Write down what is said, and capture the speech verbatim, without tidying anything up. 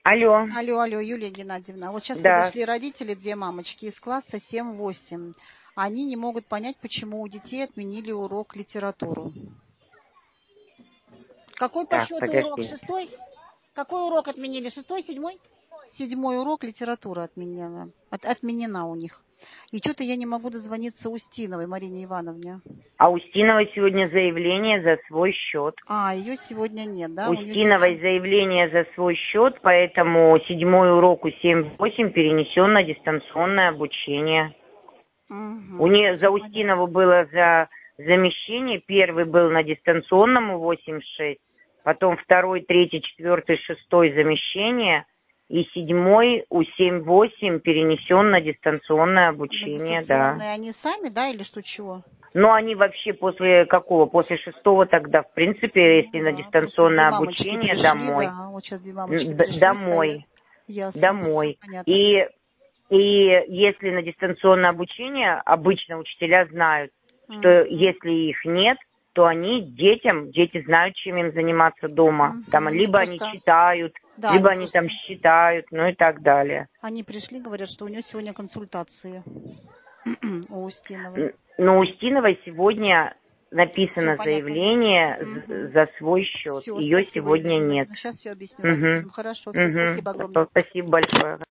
Алло. Алло, алло, Юлия Геннадьевна. Вот сейчас Да. подошли родители, две мамочки из класса семь-восемь. Они не могут понять, почему у детей отменили урок литературу. Какой по Так, счету урок? подожди. Шестой? Какой урок отменили? Шестой, седьмой? Седьмой урок литературы отменена. От, отменена у них. И что-то я не могу дозвониться Устиновой Марине Ивановне. А Устиновой сегодня заявление за свой счет. А, ее сегодня нет, да? Устиновой Сегодня... заявление за свой счет, поэтому седьмой урок у семь-восемь перенесен на дистанционное обучение. Угу, У нее за понятно. Устинову было за замещение. Первый был на дистанционном у восемь-шесть, потом второй, третий, четвертый, шестой замещение, и седьмой у семь-восемь перенесен на дистанционное обучение, Дистанционные да. они сами, да, или что, чего? Но они вообще после какого? После шестого тогда, в принципе, если на Да, просто две дистанционное мамочки обучение, пришли, домой. да, вот сейчас две мамочки М, д- пришли, стоят. Домой. Ясно, все Домой. понятно. И, и если на дистанционное обучение, обычно учителя знают, что Мгм. если их нет, то они детям, дети знают, чем им заниматься дома. Мгм. Там, Ну, либо они просто, читают, да, либо они они там просто, считают, ну и так далее. они пришли, говорят, что у нее сегодня консультации у Устиновой. Н- Но у Устиновой сегодня Все написано понятно, здесь. заявление з- за свой счет. Все, Ее спасибо, Юлия сегодня нет. Геннадьевна. Сейчас все объясню Угу. родителям. Хорошо, все, Угу. спасибо огромное. Спасибо большое.